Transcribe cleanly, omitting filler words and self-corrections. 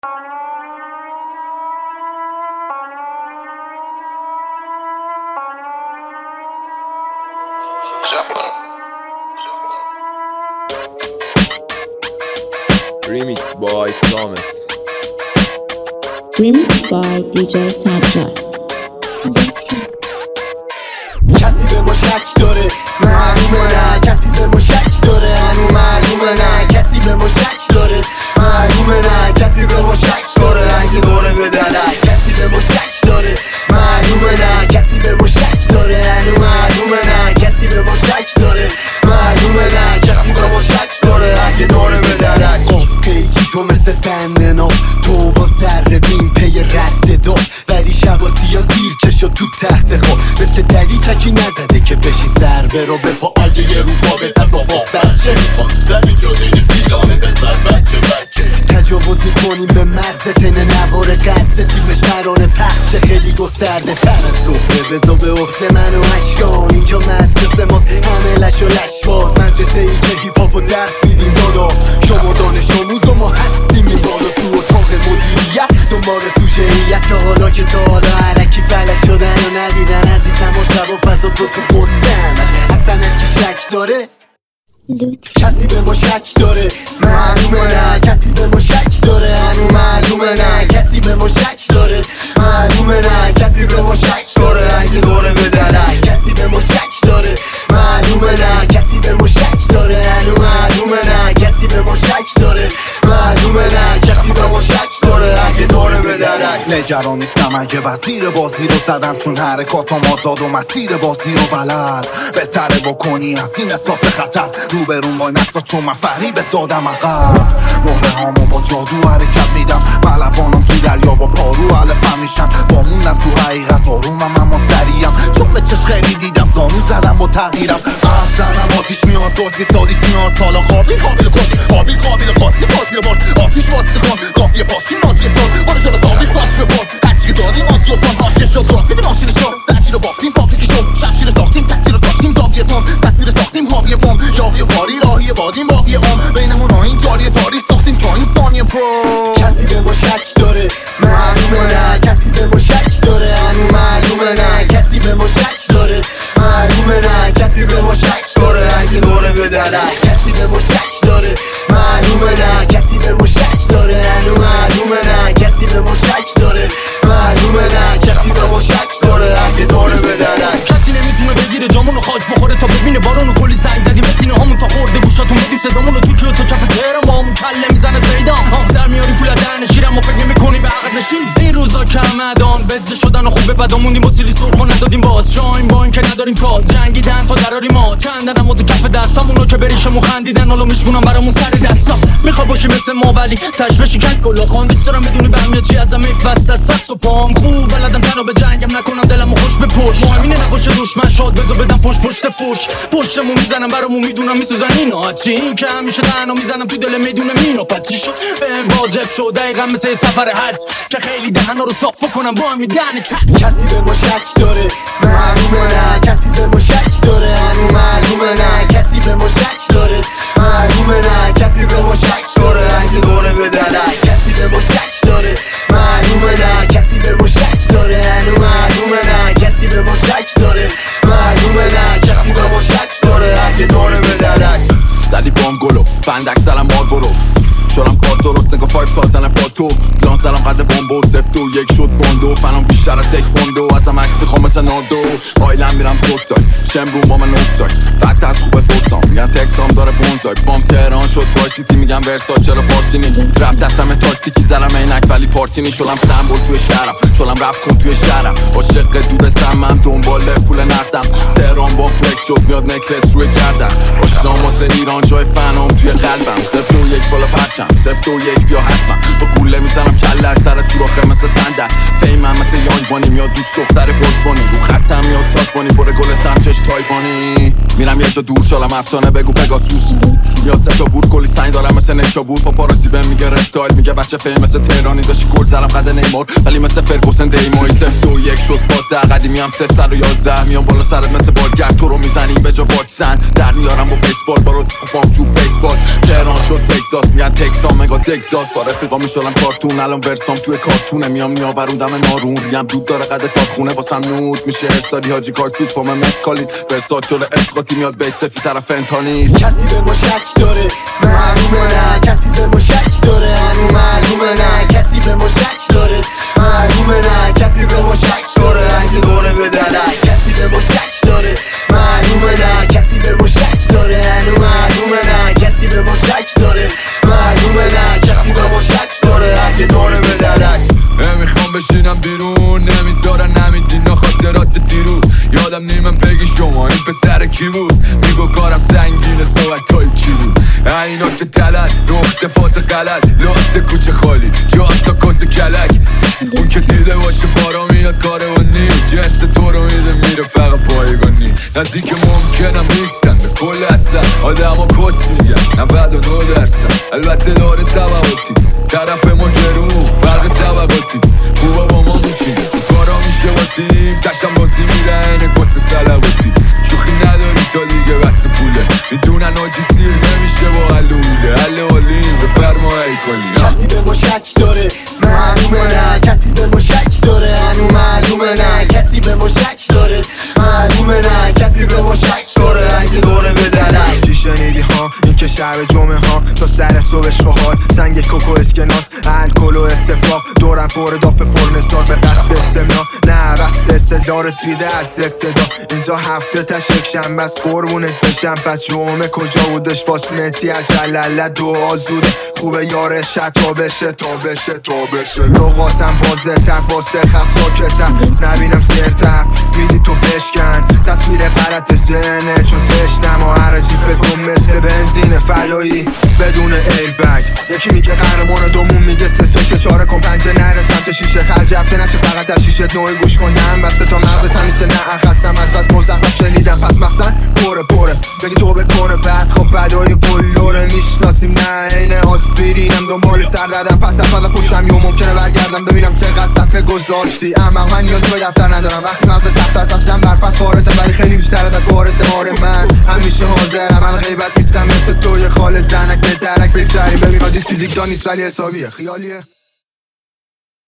Remix by Samet. Remix by DJ Sajjad. کسی به ما شک داره معلومه نه، کسی به ما شک داره هنو معلومه نه، کسی به ما شک داره معلومه نه، کسی به ما شک داره اگه دوره به دلک، کسی به ما شک داره معلومه نه، کسی به ما شک داره هنو معلومه نه، کسی به ما شک داره معلومه نه، کسی به ما شک داره اگه دوره به دلک. گفت پیچی تو مثل بندنا، تو با سر بین پی رد داد، ولی شبا سیا زیر چشو تو تخت خواب، مثل دلی چکی نزده که بشی سر برو به پا اگه یه روز رابطه بابا بچه میخواد زمین جاده فیلانه بزن بچه تجاوز میکنیم به مرز تنه نواره قصد فیلمش قراره پخش خیلی گسترده تر از صحبه بزا به عهده من و اشکان، اینجا مدرسه ماست همه لش و لشباز، مدرسه ای که هیپاپو درس میدیم دادا، شما دانش آموز و ما هستیم این بالا تو اتاق مدیریت دنبال سوژه‌ایت، تا حالا که تا حالا علکی فلک شدن و ندیدن عزیزم و شب و فضا تو قصه‌مش اصلا کی شک داره کسی به ما شک داره معلومه نه، کسی به ما شک داره هنو معلومه نه، کسی به ما شک داره معلومه نه، کسی به ما شک داره اگه دوره به دلک، کسی به ما شک داره معلومه نه، کسی به ما شک داره هنو معلومه نه، کسی به ما شک داره معلومه نه، کسی به ما شک داره اگه دوره به دلک. نگران نیستم اگه وزیر بازی رو زدم، چون حرکاتم آزاد و مسیر بازی رو بلد، بهتره بکنی از این احساس خطر روبرون وای نستا، چون من فریبت دادم عقب، مهره هامو با جادو حرکت میدم، ملوانم تو دریا با پارو علفم میشن، با موندم تو حقیقت آرومم اما سریم، چون به چشم خیلی دیدم زانو زدم با تغییرم، زنم آتیش میاد دوزی سالیس میاد سالا قابل کشی قابل قاستی بازی رو برد، آتیش واسطه کن کافیه پاشین ناجی سال برو جلو تابیش پاچ بپر، هرچی که دادیم آتی و تان هاشیه شد راستی به ماشین شد، زنجی رو بافتیم فابریکی شد، شمشیر ساختیم تکتی رو داشتیم زاویه تام، تصویر ساختیم حاویه پام، یاوی و پاری راهی بادیم باقی عام، بینمون این جاری تاریخ ساختیم تا این ثانیه پرو. کسی به ما شک داره معلومه نه، کسی به ما شک داره هنو معلومه نه، کسی به ما شک داره معلومه نه، کسی به ما شک داره اگه دوره به دلک، کسی به ما شک داره معلومه نه، کسی به ما شک داره هنو معلومه نه، کسی به ما شک داره معلومه نه، کسی به ما شک داره اگه دوره به دلک. کسی نمیتونه بگیره جامونو خاک بخوره تا ببینه بارونو، کلی سنگ زدیم به سینه هامون تا خورده گوشاتون، بدیم صدامونو تو کیو تا کف تهران با همون کله میزنه زیدان، در میاریم پول دهن شیرم و فکر نمیکنی به عقب نشین، این روزا کمدان بزه شدن و خوب بدا موندیم و سیلی سرخو ندادیم باز، شایم با این که نداریم کار جنگیدن تا دراری ما کندنم و تو کف دستامونو که بریشمون خندیدن، حالا میشونم برامون سر دستا، میخواد باشی مثل ما ولی تشویشی کنج کلا خان، دوست دارم بدونی بهم چی ازم میفسته سس و پام، خوب بلدم تنو به جنگم نکنم دلمو خوش به پشت، مهمینه نباشه دشمن شاد بزا بدم پشت فوش، پشتمون میزنم برامون میدونم میسوزن اینا، چی این که همیشه تنها میزنم تو دل میدونه مینو، پچی شد بهم واجب شد دقیقا مثل سفر حج که خیلی دهنا رو صاف کنم با هم دهن کسی به ما شک داره معلومه نه، کسی به ما شک داره هنو معلومه نه، کسی به ما شک داره معلومه نه، کسی به ما شک داره اگه دوره به دلک، کسی به ما شک داره معلومه نه، کسی به ما شک داره هنو معلومه نه، کسی به ما شک داره معلومه نه، کسی به ما شک داره اگه دوره به دلک. زدی بام گلو فندک زلم مار برو، شلم کار درست نگاه 5 تا زنه با تو، پلان زلم قد بامبو سفت و یک شد باندو، فنم بیشتر از تک فوندو، ازم عکس میخوام مثل نادو، آیلم میرم زودسای شمرون با من نوتسای، فقط از خوبه فرسام میگن تکسام داره بونزای، بام تهران شد وایسیتی میگم ورسا چرا فارسی نی، رپ دستم تاکتیکی زلم اینک ولی پارتی نی، شلم سمبول توی شهرم شلم رپ کن توی شهرم، عاشق دور سمم دنبال پول نقدم، تهران با فلک شد میاد نکلس روی گردم، آشنام واسه ایران جای فنام توی قلبم، 0-1 بالا پرچم 0-1 بیا حتما، با گوله میزنم کلت سر سوراخه مثل صندل، فیمم مثل یانگ آلبانی میاد دوست دختر بوزبانی رو خطم میاد ساسبانی پر گل سمچش تایوانی میرم یه جا دور شالم افسانه بگو پگاسوس میاد سه تا بور کلی سنگ دارم مثل نشابور پاپاراسی بهم میگه رفتایل میگه بچه فیلم مثل تهرانی داشتی گل زدم قد نیمار ولی مثل فرگوسن دیمایی 0-2-1 شد پازه قدیمی هم 0-111 میام بالا سرت مثل بالگرد تو رو میزنیم به جا واکسن در میارم با بیسبال برو خوبام چوب بیسبال تهران شد تگزاس میاد تکسان مگا تگزاس با رفیقا میشلم کارتون الان ورسام توی کارتونه میام میآورون دم نارون ریم دود داره قد کارخونه واسم نود میشه ارسالی حاجی کارتوس با من مسکالید ورسات شده اسقاطی میاد بیت سفی طرف انتانی کسی به ما شک داره معلومه نه کسی به ما شک داره هنو معلومه نه کسی به ما شک داره معلومه نه کسی به ما شک داره اگه دوره به درک کسی به ما شک داره معلومه نه کسی به ما شک داره هنو معلومه نه کسی به ما شک داره معلومه نه کسی به ما شک داره اگه دوره به درک نمیخوام بشینم بیرون نمیذارن نمیدین خاطرات دیرو یادم نیمم بگی شما این پسر کی بود میگو کارم سنگینه صحبت های کی بود اینا که تلن نقطه فاز غلط لخت کوچه خالی جات تا کس کلک اون که دیده باشه بارا میاد کاروانی جست تو رو میده میره فقط پایگانی نزدیک ممکنم نیستن به کل اصلا آدم ها کس میگن 99% البته داره طبقاتی طرف ما گرون فرق طبقاتی خوبا با ما میچینه تو کارا میشه با تیم کشم بازی میرن کس سلواتی شوخی نداری تا دیگه بس پوله میدونن آجی سیر نمیشه با حلوله حلالیم به فرمای کلی کسی به ما شک داره معلومه نه کسی به ما شک داره هنو معلومه نه کسی به ما شک داره معلومه نه کسی به ما شک داره اگه دوره به درک چی شنیدی ها این که شب جمعه ها تا سر صبحش خوال سنگ کوکو اسکناس الکل و استفاق دورم پر داف پرنستار به قصد استمنا نه بست استدارت بیده از ابتدا اینجا هفته تا یک شنبه است قربونت بشم پس جمعه کجا بودش واسمتی عجلله دعا زوده خوبه یاره تا بشه تا بشه تا بشه لغاتم واضح تر واسه خط ساکتم نبینم سرتر میدی تو بشکن تصویر غلط ذهنه چون تشنم و هر جیفتون مثل بنزین فلایی بدون ایربگ یکی میگه قهرمان دومون میگه سستش چاره کن پنجه نره سمت شیشه خرج هفته نشه فقط از شیشه نوعی گوش کنم بسته تا مغز تمیسه نه خستم از بس مزخرف شنیدم پس مقصد پره بگی تو بکنه بعد خب فدای گلوره میشناسیم نه اینه آسپرینم دنبال سردردم پس اول پشتم یا ممکنه برگردم ببینم چقدر صفحه گذاشتی اما من نیاز به دفتر ندارم وقتی مغز تخت است اصلا برفست خارجم ولی خیلی بیشتر از وارد دمار من همیشه حاضرم من غیبت نیستم مثل توی خال زنک به درک بگذاریم ببین آجیز فیزیک دان نیست ولی حسابیه خیالیه